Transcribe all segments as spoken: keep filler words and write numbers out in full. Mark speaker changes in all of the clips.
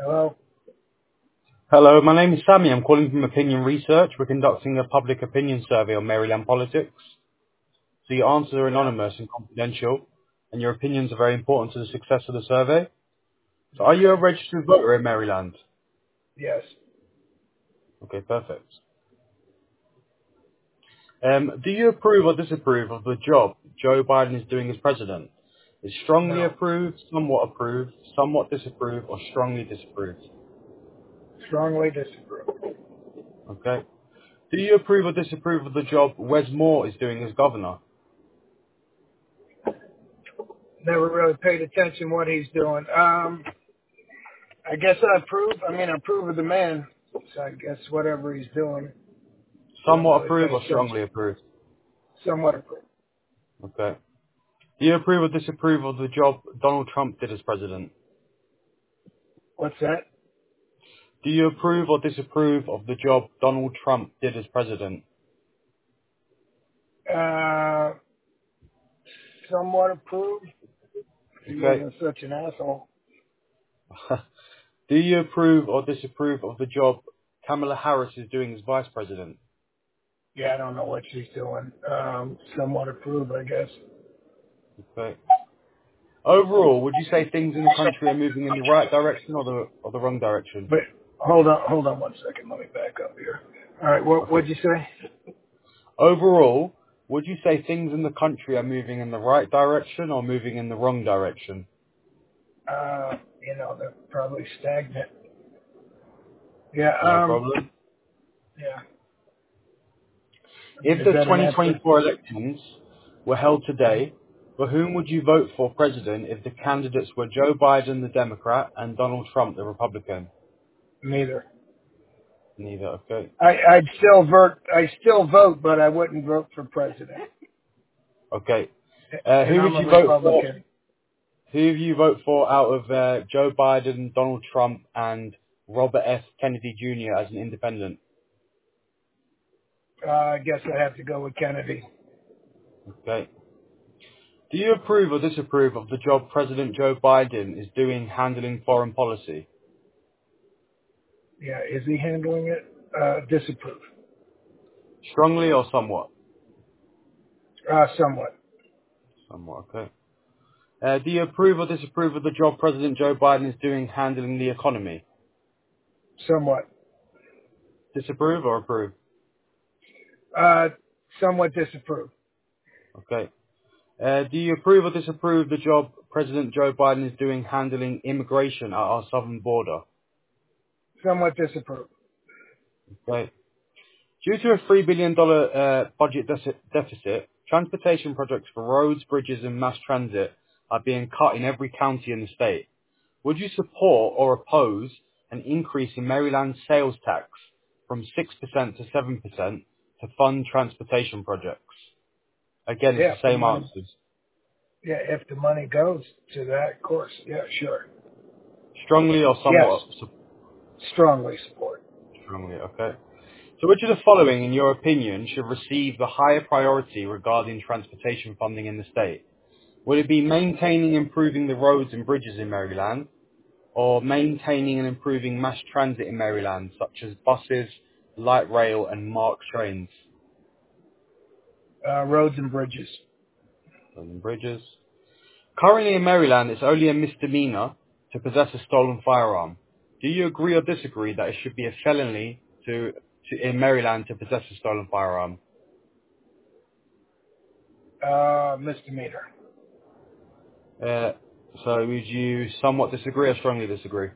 Speaker 1: Hello?
Speaker 2: Hello, my name is Sammy. I'm calling from Opinion Research. We're conducting a public opinion survey on Maryland politics. So your answers are
Speaker 1: Yeah.
Speaker 2: anonymous and confidential, and your opinions are very important to the success of the survey. So are you a
Speaker 1: Okay.
Speaker 2: registered voter in Maryland?
Speaker 1: Yes.
Speaker 2: Okay, perfect. Um, do you approve or disapprove of the job Joe Biden is doing as president? Is strongly
Speaker 1: No.
Speaker 2: approved, somewhat approved, somewhat disapproved, or strongly disapproved?
Speaker 1: Strongly disapprove.
Speaker 2: Okay. Do you approve or disapprove of the job Wes Moore is doing as governor?
Speaker 1: Never really paid attention what he's doing. Um, I guess I approve. I mean, I approve of the man. So I guess whatever he's doing, don't
Speaker 2: Somewhat
Speaker 1: really
Speaker 2: approve
Speaker 1: pay
Speaker 2: or strongly
Speaker 1: attention.
Speaker 2: approved?
Speaker 1: Somewhat approve.
Speaker 2: Okay. Do you approve or disapprove of the job Donald Trump did as president?
Speaker 1: What's that?
Speaker 2: Do you approve or disapprove of the job Donald Trump did as president?
Speaker 1: Uh, somewhat approve. He
Speaker 2: Okay.
Speaker 1: wasn't such an asshole.
Speaker 2: Do you approve or disapprove of the job Kamala Harris is doing as vice president?
Speaker 1: Yeah, I don't know what she's doing. Um, somewhat approve, I guess.
Speaker 2: Okay. Overall, would you say things in the country are moving in the right direction or the or the wrong direction?
Speaker 1: But hold on, hold on one second. Let me back up here. All right, what
Speaker 2: Okay.
Speaker 1: what'd you say?
Speaker 2: Overall, would you say things in the country are moving in the right direction or moving in the wrong direction?
Speaker 1: Uh, you know, they're probably stagnant. Yeah,
Speaker 2: No
Speaker 1: um,
Speaker 2: problem.
Speaker 1: yeah. I mean,
Speaker 2: If
Speaker 1: is
Speaker 2: the
Speaker 1: that an answer?
Speaker 2: twenty twenty-four elections were held today, for whom would you vote for president if the candidates were Joe Biden, the Democrat, and Donald Trump, the Republican?
Speaker 1: Neither.
Speaker 2: Neither. Okay.
Speaker 1: I, I'd still vote. I still vote, but I wouldn't vote for president.
Speaker 2: Okay. Uh,
Speaker 1: And
Speaker 2: who would
Speaker 1: I'm a
Speaker 2: you vote for?
Speaker 1: Republican.
Speaker 2: Who would you vote for out of uh, Joe Biden, Donald Trump, and Robert F. Kennedy Junior as an independent?
Speaker 1: Uh, I guess I have to go with Kennedy.
Speaker 2: Okay. Do you approve or disapprove of the job President Joe Biden is doing handling foreign policy?
Speaker 1: Yeah, is he handling it? Uh, disapprove.
Speaker 2: Strongly or somewhat?
Speaker 1: Uh, somewhat.
Speaker 2: Somewhat, okay. Uh, do you approve or disapprove of the job President Joe Biden is doing handling the economy?
Speaker 1: Somewhat.
Speaker 2: Disapprove or approve?
Speaker 1: Uh, somewhat disapprove.
Speaker 2: Okay. Uh, do you approve or disapprove the job President Joe Biden is doing handling immigration at our southern border?
Speaker 1: Somewhat disapprove.
Speaker 2: Okay. Due to a three billion dollars uh, budget de- deficit, transportation projects for roads, bridges and mass transit are being cut in every county in the state. Would you support or oppose an increase in Maryland's sales tax from six percent to seven percent to fund transportation projects? Again, it's
Speaker 1: Yeah, if
Speaker 2: the
Speaker 1: the
Speaker 2: same
Speaker 1: money,
Speaker 2: answers.
Speaker 1: yeah, if the money goes to that, of course. Yeah, sure.
Speaker 2: Strongly or
Speaker 1: Yes,
Speaker 2: somewhat su-
Speaker 1: strongly support.
Speaker 2: strongly, okay. So which of the following, in your opinion, should receive the higher priority regarding transportation funding in the state? Would it be maintaining and improving the roads and bridges in Maryland, or maintaining and improving mass transit in Maryland, such as buses, light rail, and MARC trains?
Speaker 1: Uh, roads and bridges.
Speaker 2: Roads and bridges. Currently in Maryland, it's only a misdemeanor to possess a stolen firearm. Do you agree or disagree that it should be a felony to, to in Maryland to possess a stolen firearm?
Speaker 1: Uh, misdemeanor.
Speaker 2: Uh, so would you somewhat disagree or strongly disagree?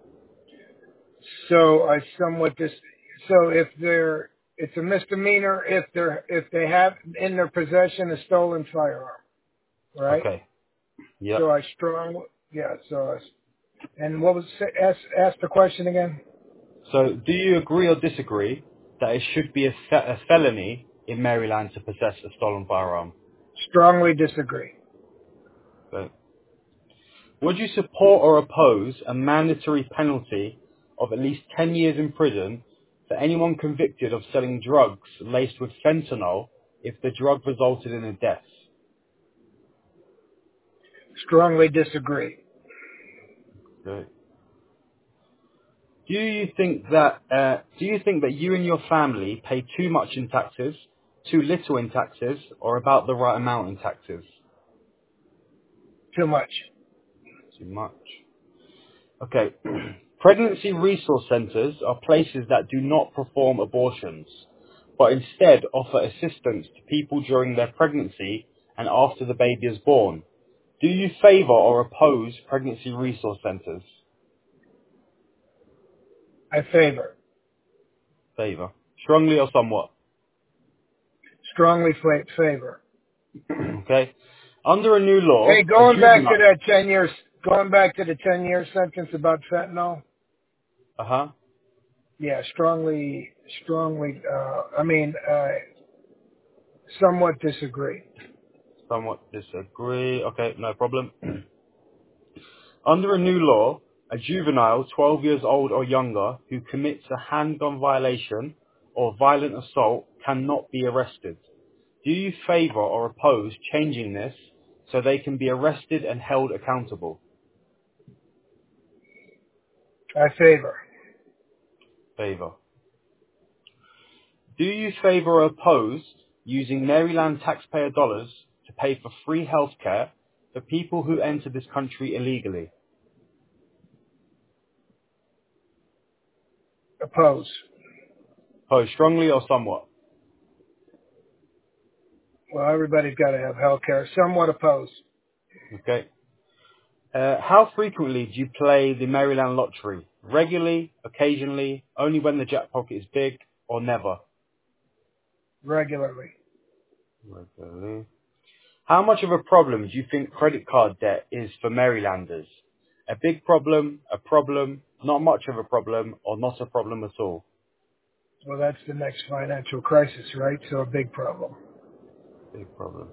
Speaker 1: So I somewhat dis. So if they're, it's a misdemeanor if they're if they have in their possession a stolen firearm, right?
Speaker 2: Okay. Yep.
Speaker 1: So I strong. Yeah. So I, and what was ask ask the question again?
Speaker 2: So do you agree or disagree that it should be a, fe- a felony in Maryland to possess a stolen firearm?
Speaker 1: Strongly disagree.
Speaker 2: Okay. Would you support or oppose a mandatory penalty of at least ten years in prison for anyone convicted of selling drugs laced with fentanyl if the drug resulted in a death?
Speaker 1: Strongly disagree.
Speaker 2: Okay. Do you think that uh, do you think that you and your family pay too much in taxes, too little in taxes, or about the right amount in taxes?
Speaker 1: Too much.
Speaker 2: Too much. Okay. Pregnancy resource centres are places that do not perform abortions, but instead offer assistance to people during their pregnancy and after the baby is born. Do you favour or oppose pregnancy resource centres?
Speaker 1: I favor.
Speaker 2: Favour. Strongly or somewhat?
Speaker 1: Strongly fa- favor.
Speaker 2: Okay. Under a new
Speaker 1: Hey,
Speaker 2: law, a
Speaker 1: going back to
Speaker 2: juvenile...
Speaker 1: that ten years, going back to the ten year sentence about fentanyl.
Speaker 2: Uh-huh.
Speaker 1: Yeah, strongly, strongly. Uh, I mean, uh, somewhat disagree.
Speaker 2: Somewhat disagree. Okay, no problem. Under a new law, a juvenile twelve years old or younger who commits a handgun violation or violent assault cannot be arrested. Do you favour or oppose changing this so they can be arrested and held accountable?
Speaker 1: I favor.
Speaker 2: Favour. Do you favour or oppose using Maryland taxpayer dollars to pay for free healthcare for people who enter this country illegally?
Speaker 1: Oppose.
Speaker 2: Oppose strongly or somewhat?
Speaker 1: Well, everybody's got to have health care. Somewhat oppose.
Speaker 2: Okay. Uh, how frequently do you play the Maryland lottery? Regularly, occasionally, only when the jackpot is big, or never?
Speaker 1: Regularly.
Speaker 2: Regularly. How much of a problem do you think credit card debt is for Marylanders? A big problem, a problem, not much of a problem, or not a problem at all?
Speaker 1: Well, that's the next financial crisis, right? So a big problem.
Speaker 2: Big problem.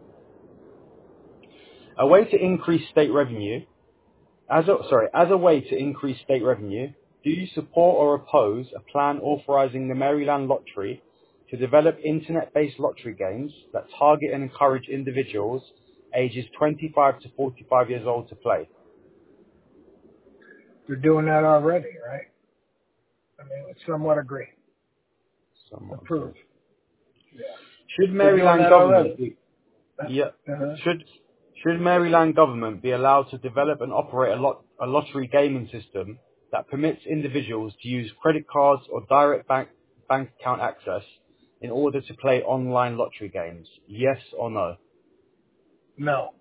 Speaker 2: A way to increase state revenue, as a, sorry, as a way to increase state revenue, do you support or oppose a plan authorizing the Maryland Lottery to develop internet-based lottery games that target and encourage individuals ages twenty-five to forty-five years old to play?
Speaker 1: They're doing that already, right? I mean, I somewhat agree.
Speaker 2: Somewhat agree.
Speaker 1: Approve. Yeah.
Speaker 2: Should
Speaker 1: They're doing
Speaker 2: Maryland
Speaker 1: that
Speaker 2: government
Speaker 1: already.
Speaker 2: be, yeah,
Speaker 1: Uh-huh.
Speaker 2: should should Maryland government be allowed to develop and operate a, lot, a lottery gaming system that permits individuals to use credit cards or direct bank bank account access in order to play online lottery games? Yes or no?
Speaker 1: No.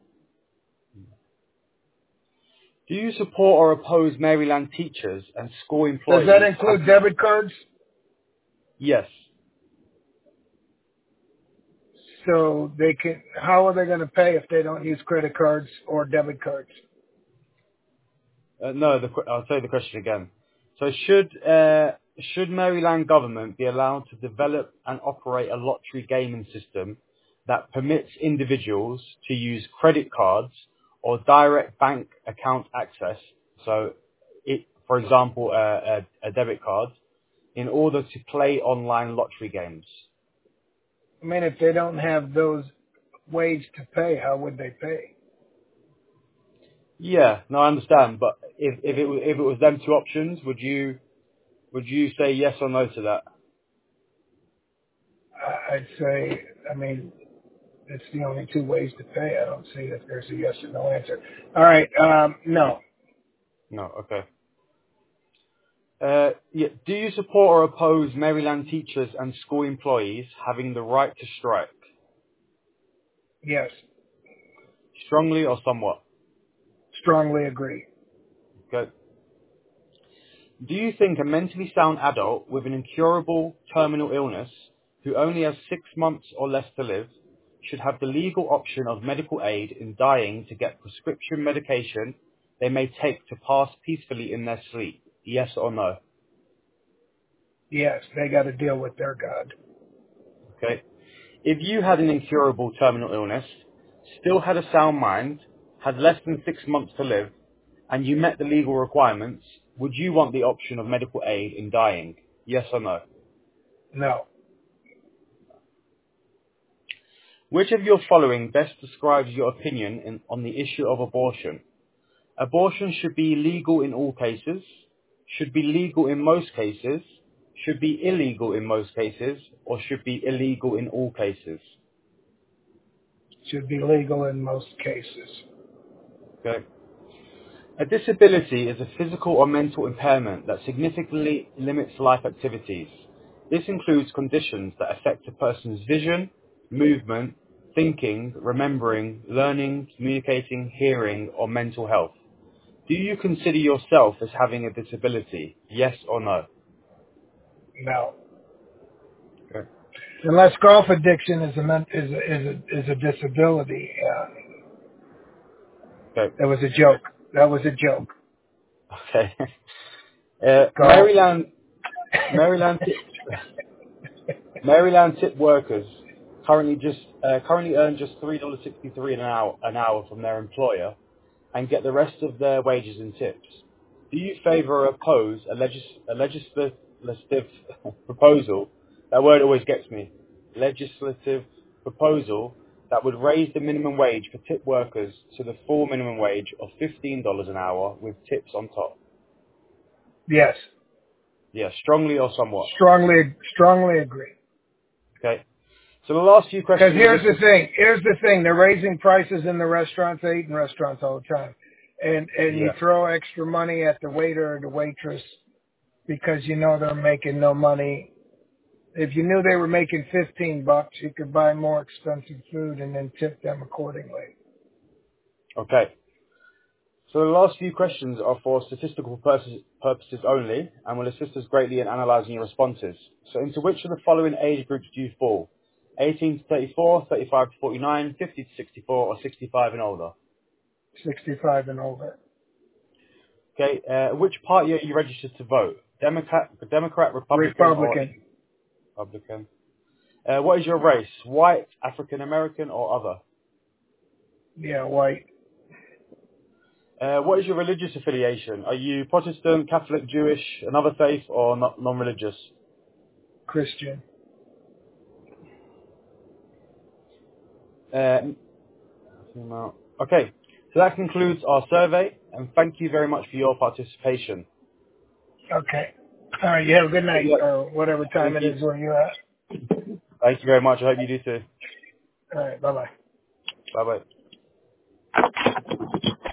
Speaker 2: Do you support or oppose Maryland teachers and school
Speaker 1: Does that
Speaker 2: employees
Speaker 1: include
Speaker 2: having...
Speaker 1: debit cards?
Speaker 2: Yes.
Speaker 1: So they can, how are they going to pay if they don't use credit cards or debit cards?
Speaker 2: Uh, no, the, que- I'll say the question again. So should uh, should Maryland government be allowed to develop and operate a lottery gaming system that permits individuals to use credit cards or direct bank account access, so it, for example, uh, a, a debit card, in order to play online lottery games?
Speaker 1: I mean, if they don't have those ways to pay, how would they pay?
Speaker 2: Yeah, no, I understand. But if if it was, if it was them two options, would you would you say yes or no to that?
Speaker 1: I- I'd say, I mean, it's the only two ways to pay. I don't see if there's a yes or no answer. All right. Um, no.
Speaker 2: No. Okay. Uh, yeah. Do you support or oppose Maryland teachers and school employees having the right to strike?
Speaker 1: Yes.
Speaker 2: Strongly or somewhat?
Speaker 1: Strongly agree.
Speaker 2: Okay. Do you think a mentally sound adult with an incurable terminal illness who only has six months or less to live should have the legal option of medical aid in dying to get prescription medication they may take to pass peacefully in their sleep? Yes or no?
Speaker 1: Yes. They got to deal with their God.
Speaker 2: Okay. If you had an incurable terminal illness, still had a sound mind, had less than six months to live, and you met the legal requirements, would you want the option of medical aid in dying? Yes or no?
Speaker 1: No.
Speaker 2: Which of your following best describes your opinion in, on the issue of abortion? Abortion should be legal in all cases. should be legal in most cases, should be illegal in most cases, or should be illegal in all cases?
Speaker 1: Should be legal in most cases.
Speaker 2: Okay. A disability is a physical or mental impairment that significantly limits life activities. This includes conditions that affect a person's vision, movement, thinking, remembering, learning, communicating, hearing, or mental health. Do you consider yourself as having a disability? Yes or no?
Speaker 1: No.
Speaker 2: Okay.
Speaker 1: Unless golf addiction is a men- is a, is a, is a disability. Uh,
Speaker 2: Okay.
Speaker 1: that was a joke. That was a joke.
Speaker 2: Okay. Uh,
Speaker 1: Golf.
Speaker 2: Maryland, Maryland, tip, Maryland tip workers currently just uh, currently earn just three dollars sixty-three an hour an hour from their employer, and get the rest of their wages in tips. Do you favour or oppose a, legis- a legislative proposal? That word always gets me. Legislative proposal that would raise the minimum wage for tip workers to the full minimum wage of fifteen dollars an hour with tips on top.
Speaker 1: Yes.
Speaker 2: Yeah, strongly or somewhat.
Speaker 1: Strongly, strongly agree.
Speaker 2: Okay. So the last few
Speaker 1: Because
Speaker 2: questions.
Speaker 1: here's the thing. Here's the thing. They're raising prices in the restaurants. They eat in restaurants all the time. And and you
Speaker 2: Yeah.
Speaker 1: throw extra money at the waiter or the waitress because you know they're making no money. If you knew they were making fifteen bucks, you could buy more expensive food and then tip them accordingly.
Speaker 2: Okay. So the last few questions are for statistical purposes, purposes only and will assist us greatly in analysing your responses. So into which of the following age groups do you fall? eighteen to thirty-four, thirty-five to forty-nine, fifty to sixty-four, or sixty-five and older?
Speaker 1: sixty-five and older.
Speaker 2: Okay, uh, which party are you registered to vote? Democrat, Democrat, Republican, or
Speaker 1: Republican.
Speaker 2: Republican? Uh, what is your race? White, African American, or other?
Speaker 1: Yeah, white.
Speaker 2: Uh, what is your religious affiliation? Are you Protestant, Catholic, Jewish, another faith, or not non-religious?
Speaker 1: Christian.
Speaker 2: Uh, no. Okay, so that concludes our survey, and thank you very much for your participation.
Speaker 1: Okay. All right. You have a good night
Speaker 2: Yeah.
Speaker 1: or whatever time
Speaker 2: Thank
Speaker 1: it
Speaker 2: you.
Speaker 1: is where you're at.
Speaker 2: Thank you very much. I hope you do too.
Speaker 1: All right. Bye-bye.
Speaker 2: Bye bye.